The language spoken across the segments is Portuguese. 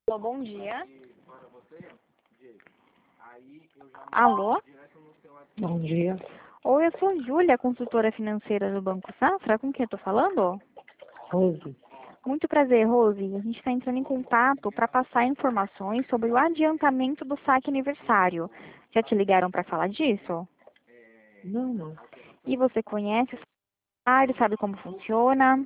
Alô, bom dia. Alô? Bom dia. Oi, eu sou Júlia, consultora financeira do Banco Safra. Com quem eu tô falando? Rose. Muito prazer, Rose. A gente está entrando em contato para passar informações sobre o adiantamento do saque aniversário. Já te ligaram para falar disso? Não. E você conhece o salário, sabe como funciona?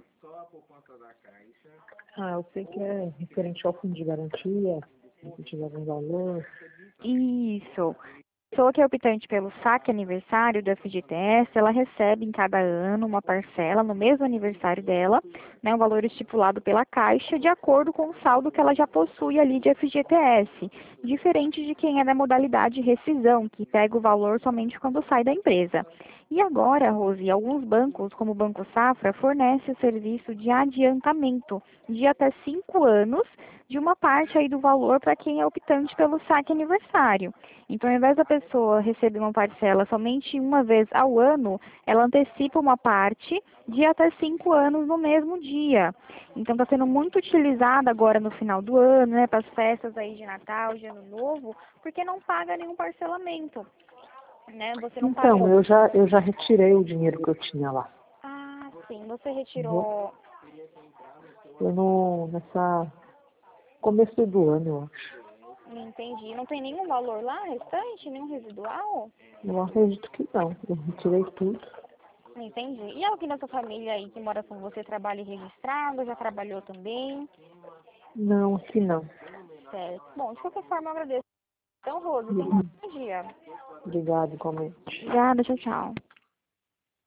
Eu sei que é referente ao fundo de garantia, se tiver algum valor. Isso. A pessoa que é optante pelo saque aniversário do FGTS, ela recebe em cada ano uma parcela no mesmo aniversário dela, né, um valor estipulado pela Caixa, de acordo com o saldo que ela já possui ali de FGTS, diferente de quem é da modalidade rescisão, que pega o valor somente quando sai da empresa. E agora, Rose, alguns bancos, como o Banco Safra, fornecem o serviço de adiantamento de até 5 anos de uma parte aí do valor para quem é optante pelo saque aniversário. Então, ao invés da pessoa receber uma parcela somente uma vez ao ano, ela antecipa uma parte de até 5 anos no mesmo dia. Então, está sendo muito utilizada agora no final do ano, né, para as festas aí de Natal, de Ano Novo, porque não paga nenhum parcelamento, né? Você não paga. Então, eu já retirei o dinheiro que eu tinha lá. Ah, sim. Você Entendeu? retirou. Foi nessa começo do ano, eu acho. Entendi. Não tem nenhum valor lá restante, nenhum residual? Eu acredito que não. Eu retirei tudo. Entendi. E alguém da sua família aí que mora com você trabalha registrado, já trabalhou também? Não, aqui não. Certo. Bom, de qualquer forma, eu agradeço. Então, Rose, tenha um bom dia. Obrigado, igualmente. Obrigada, tchau, tchau.